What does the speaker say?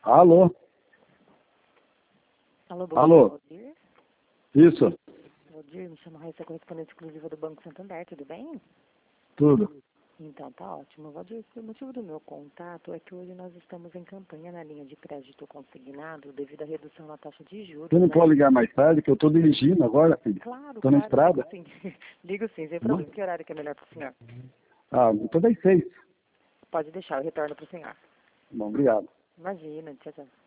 Alô? Alô, bom Alô? dia, Valdir. Isso, Valdir, me chama Raíssa, correspondente exclusiva do Banco Santander, tudo bem? tudo. Então, tá ótimo. Valdir, o motivo do meu contato é que hoje nós estamos em campanha na linha de crédito consignado devido à redução na taxa de juros, Você não né? pode ligar mais tarde, que eu estou dirigindo agora, filho. Claro, Estou na claro, ligo estrada. sim. Ligo sim, sem Não? problema. Que horário que é melhor para o senhor? Ah, estou das 6. Pode deixar, eu retorno para o senhor. Bom, obrigado. Imagina, tchau, tchau.